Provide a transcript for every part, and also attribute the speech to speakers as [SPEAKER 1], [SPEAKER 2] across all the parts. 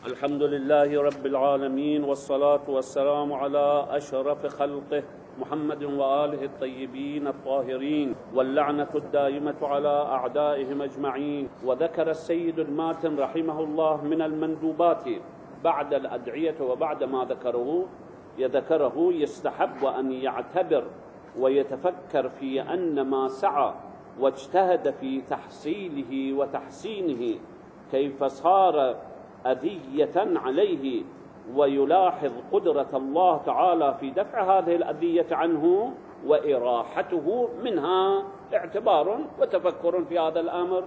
[SPEAKER 1] الحمد لله رب العالمين، والصلاة والسلام على أشرف خلقه محمد وآله الطيبين الطاهرين، واللعنة الدائمة على أعدائهم أجمعين. وذكر السيد الماتن رحمه الله من المندوبات بعد الأدعية وبعد ما ذكره يستحب أن يعتبر ويتفكر في أن ما سعى واجتهد في تحصيله وتحسينه كيف صار أذية عليه، ويلاحظ قدرة الله تعالى في دفع هذه الأذية عنه وإراحته منها، اعتبار وتفكر في هذا الأمر.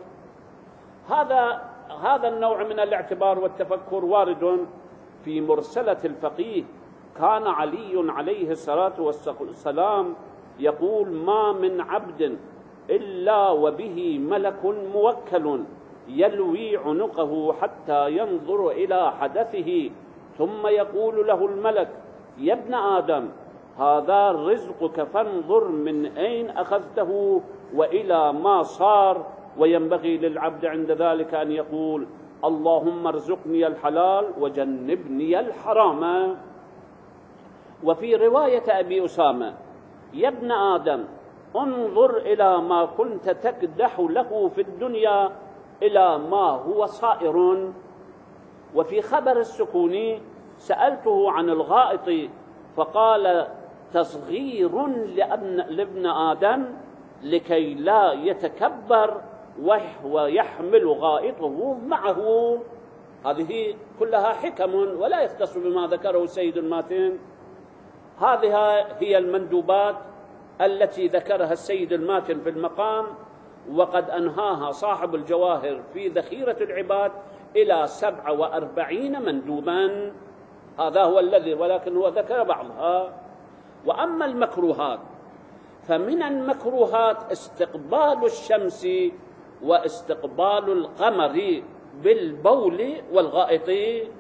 [SPEAKER 1] هذا النوع من الاعتبار والتفكر وارد في مرسلة الفقيه. كان علي عليه الصلاة والسلام يقول: ما من عبد إلا وبه ملك موكل يلوي عنقه حتى ينظر إلى حدثه، ثم يقول له الملك: يا ابن آدم، هذا رزقك فانظر من أين أخذته وإلى ما صار. وينبغي للعبد عند ذلك أن يقول: اللهم ارزقني الحلال وجنبني الحرام. وفي رواية أبي أسامة: يا ابن آدم، انظر إلى ما كنت تكدح له في الدنيا إلى ما هو صائر. وفي خبر السكوني: سألته عن الغائط فقال: تصغير لابن آدم لكي لا يتكبر ويحمل غائطه معه. هذه كلها حكم ولا يختص بما ذكره السيد الماتن. هذه هي المندوبات التي ذكرها السيد الماتن في المقام، وقد أنهاها صاحب الجواهر في ذخيرة العباد إلى 47 مندوبا. هذا هو الذي، ولكن هو ذكر بعضها. وأما المكروهات فمن المكروهات استقبال الشمس واستقبال القمر بالبول والغائط.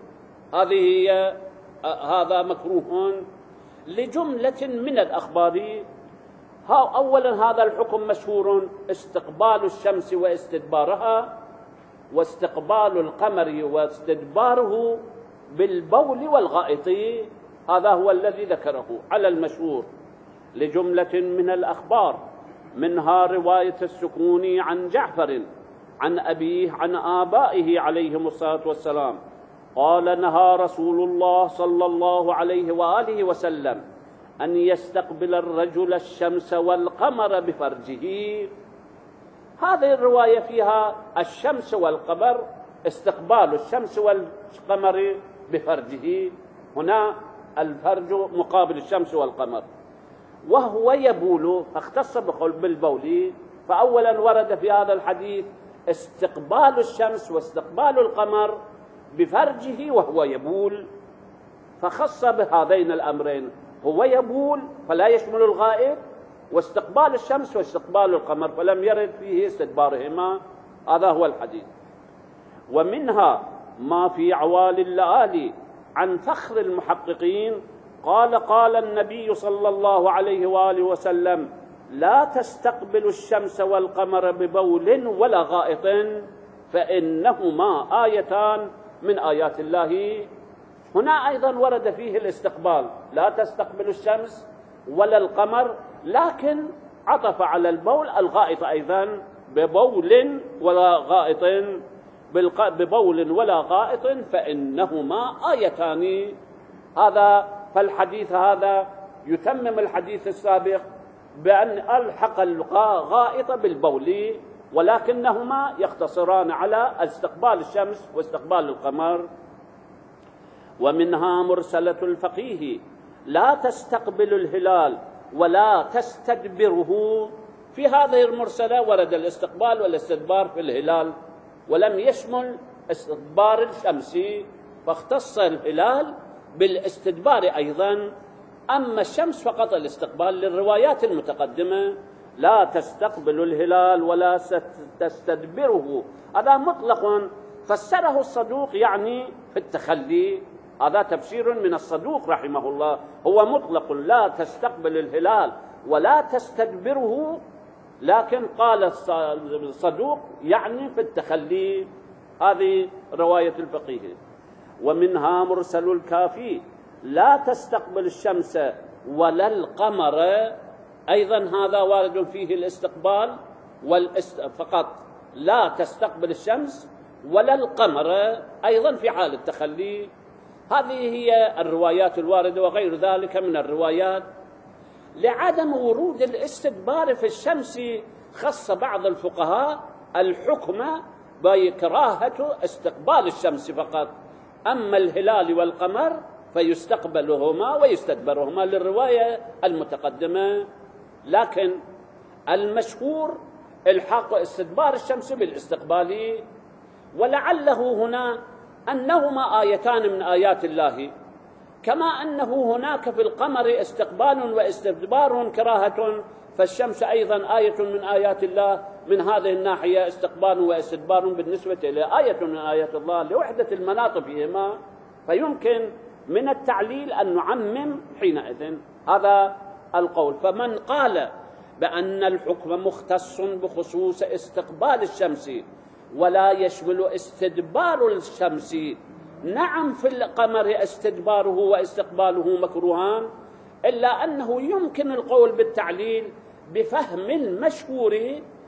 [SPEAKER 1] هذا مكروه لجملة من الأخبار. أولا هذا الحكم مشهور: استقبال الشمس واستدبارها، واستقبال القمر واستدباره بالبول والغائط. هذا هو الذي ذكره على المشهور لجملة من الأخبار، منها رواية السكوني عن جعفر عن أبيه عن آبائه عليهم الصلاة والسلام قال: نهى رسول الله صلى الله عليه وآله وسلم أن يستقبل الرجل الشمس والقمر بفرجه. هذه الرواية فيها الشمس والقمر، استقبال الشمس والقمر بفرجه. هنا الفرج مقابل الشمس والقمر، وهو يبول فاختص بالبول. فأولا ورد في هذا الحديث استقبال الشمس واستقبال القمر بفرجه وهو يبول، فخص بهذين الأمرين: هو يبول فلا يشمل الغائط، واستقبال الشمس واستقبال القمر فلم يرد فيه استدبارهما. هذا هو الحديث. ومنها ما في عوالي اللآلي عن فخر المحققين قال النبي صلى الله عليه وآله وسلم: لا تستقبل الشمس والقمر ببول ولا غائط فإنهما آيتان من آيات الله. هنا أيضا ورد فيه الاستقبال: لا تستقبل الشمس ولا القمر، لكن عطف على البول الغائط أيضا: ببول ولا غائط، ببول ولا غائط فإنهما آيتان. فالحديث هذا يتمم الحديث السابق بأن ألحق الغائط بالبول، ولكنهما يختصران على استقبال الشمس واستقبال القمر. ومنها مرسلة الفقيه: لا تستقبل الهلال ولا تستدبره. في هذه المرسلة ورد الاستقبال والاستدبار في الهلال، ولم يشمل استدبار الشمس، فاختص الهلال بالاستدبار أيضا. أما الشمس فقط الاستقبال للروايات المتقدمة: لا تستقبل الهلال ولا تستدبره. هذا مطلق فسره الصدوق يعني في التخلي. هذا تفسير من الصدوق رحمه الله، هو مطلق: لا تستقبل الهلال ولا تستدبره، لكن قال الصدوق يعني في التخلي. هذه رواية الفقيه. ومنها مرسل الكافي لا تستقبل الشمس ولا القمر، أيضا هذا وارد فيه الاستقبال فقط، لا تستقبل الشمس ولا القمر أيضا في حال التخلي. هذه هي الروايات الواردة وغير ذلك من الروايات. لعدم ورود الاستدبار في الشمس خص بعض الفقهاء الحكم بكراهة استقبال الشمس فقط، أما الهلال والقمر فيستقبلهما ويستدبرهما للرواية المتقدمة. لكن المشهور الحاق استدبار الشمس بالاستقبال، ولعله هنا أنهما آيتان من آيات الله، كما أنه هناك في القمر استقبال واستدبار كراهة، فالشمس أيضا آية من آيات الله من هذه الناحية، استقبال واستدبار بالنسبة إلى آية من آيات الله لوحدة المناط فيهما، فيمكن من التعليل أن نعمم حينئذ. هذا القول. فمن قال بأن الحكم مختص بخصوص استقبال الشمس ولا يشمل استدبار الشمس، نعم في القمر استدباره واستقباله مكروهان، إلا أنه يمكن القول بالتعليل بفهم المشهور،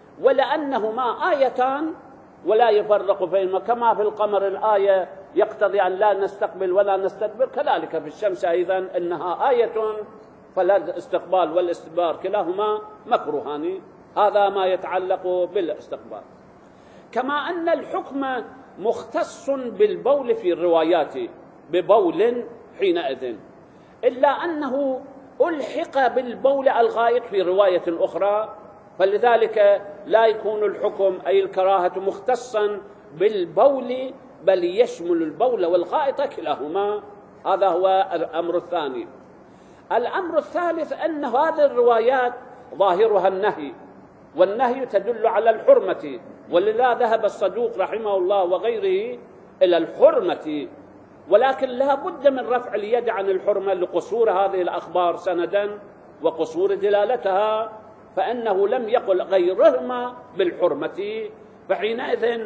[SPEAKER 1] ولأنهما آيتان ولا يفرق بينهما، كما في القمر الآية يقتضي أن لا نستقبل ولا نستدبر، كذلك في الشمس أيضا إنها آية، فلا الاستقبال والاستدبار كلاهما مكروهان. هذا ما يتعلق بالاستقبال. كما أن الحكم مختص بالبول في الروايات ببول حينئذ، إلا أنه ألحق بالبول الغائط في رواية أخرى، فلذلك لا يكون الحكم أي الكراهة مختصا بالبول، بل يشمل البول والغائط كلاهما. هذا هو الأمر الثاني. الأمر الثالث أن هذه الروايات ظاهرها النهي، والنهي تدل على الحرمة، ولذا ذهب الصدوق رحمه الله وغيره إلى الحرمة، ولكن لا بد من رفع اليد عن الحرمة لقصور هذه الأخبار سندا وقصور دلالتها، فإنه لم يقل غيرهما بالحرمة، فحينئذ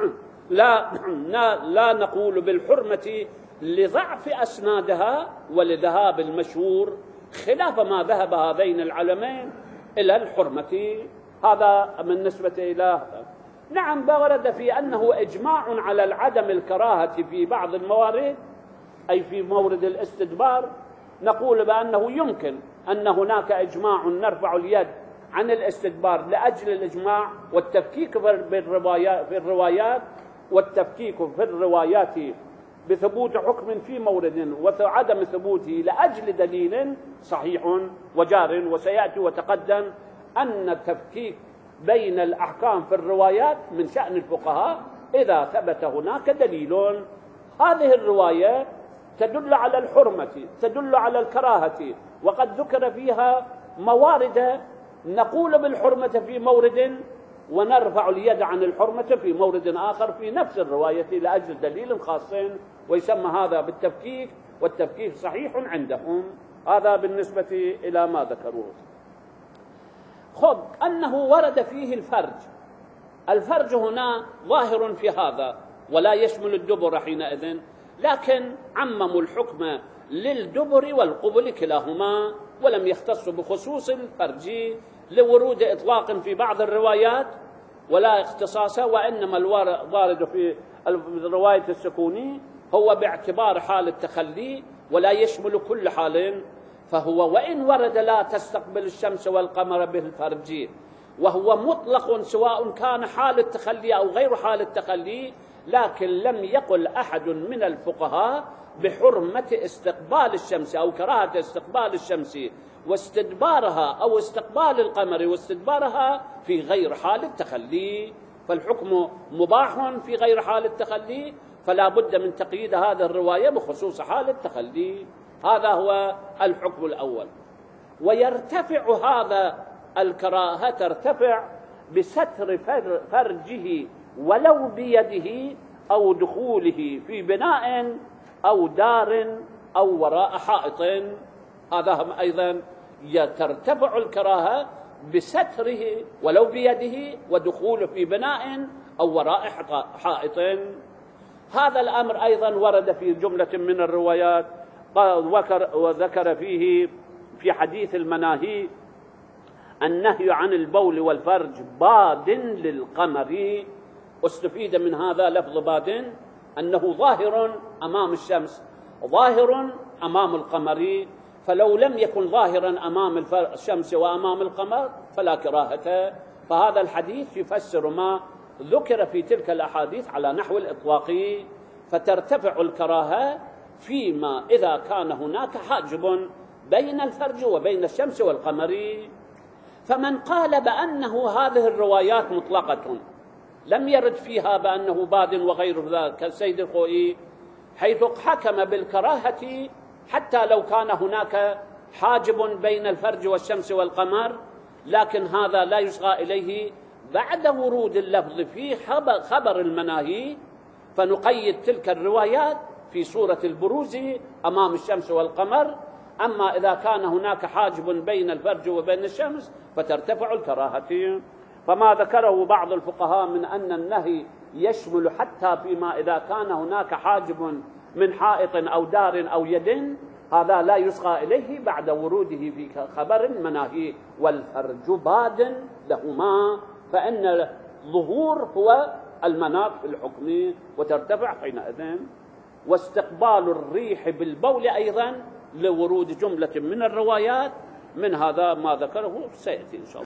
[SPEAKER 1] لا نقول بالحرمة لضعف أسنادها ولذهاب المشهور، خلاف ما ذهب هذين العلمين إلى الحرمة. هذا بالنسبة إلى نعم ورد في أنه إجماع على العدم الكراهة في بعض الموارد، أي في مورد الاستدبار نقول بأنه يمكن أن هناك إجماع نرفع اليد عن الاستدبار لأجل الإجماع والتفكيك في الروايات، والتفكيك في الروايات بثبوت حكم في مورد وعدم ثبوته لأجل دليل صحيح وجار. وسيأتي وتقدم أن التفكيك بين الأحكام في الروايات من شأن الفقهاء إذا ثبت هناك دليل. هذه الرواية تدل على الحرمة، تدل على الكراهة، وقد ذكر فيها موارد نقول بالحرمة في مورد ونرفع اليد عن الحرمة في مورد آخر في نفس الرواية لأجل دليل خاص، ويسمى هذا بالتفكيك، والتفكيك صحيح عندهم. هذا بالنسبة إلى ما ذكروه. خذ أنه ورد فيه الفرج هنا ظاهر في هذا ولا يشمل الدبر حينئذ، لكن عمموا الحكم للدبر والقبل كلاهما، ولم يختصوا بخصوص الفرج لورود إطلاق في بعض الروايات ولا اختصاصه، وإنما الوارد في رواية السكوني هو باعتبار حال التخلي ولا يشمل كل حال، فهو وإن ورد لا تستقبل الشمس والقمر بالفرج وهو مطلق سواء كان حال التخلي أو غير حال التخلي، لكن لم يقل أحد من الفقهاء بحرمة استقبال الشمس أو كراهة استقبال الشمس واستدبارها أو استقبال القمر واستدبارها في غير حال التخلي، فالحكم مباح في غير حال التخلي، فلا بد من تقييد هذه الرواية بخصوص حال التخلي. هذا هو الحكم الأول. ويرتفع هذا الكراهة ترتفع بستر فرجه ولو بيده أو دخوله في بناء أو دار أو وراء حائط. هذا أيضا ترتفع الكراهة بستره ولو بيده ودخوله في بناء أو وراء حائط. هذا الأمر أيضا ورد في جملة من الروايات، وذكر فيه في حديث المناهي النهي عن البول والفرج باد للقمر. استفيد من هذا لفظ باد أنه ظاهر أمام الشمس، ظاهر أمام القمر، فلو لم يكن ظاهرا أمام الشمس وأمام القمر فلا كراهة. فهذا الحديث يفسر ما ذكر في تلك الأحاديث على نحو الإطلاق، فترتفع الكراهة فيما إذا كان هناك حاجب بين الفرج وبين الشمس والقمر. فمن قال بأنه هذه الروايات مطلقة لم يرد فيها بأنه باد وغير ذلك كالسيد الخوئي، حيث حكم بالكراهة حتى لو كان هناك حاجب بين الفرج والشمس والقمر، لكن هذا لا يصغى إليه بعد ورود اللفظ في خبر المناهي، فنقيد تلك الروايات في صورة البروز أمام الشمس والقمر. أما إذا كان هناك حاجب بين الفرج وبين الشمس فترتفع الكراهة. فما ذكره بعض الفقهاء من أن النهي يشمل حتى فيما إذا كان هناك حاجب من حائط أو دار أو يد، هذا لا يصغى إليه بعد وروده في خبر المناهي. والفرج باد لهما، فإن الظهور هو المناط في الحكم وترتفع حينئذ. واستقبال الريح بالبول أيضا لورود جملة من الروايات، من هذا ما ذكره سيأتي إن شاء الله.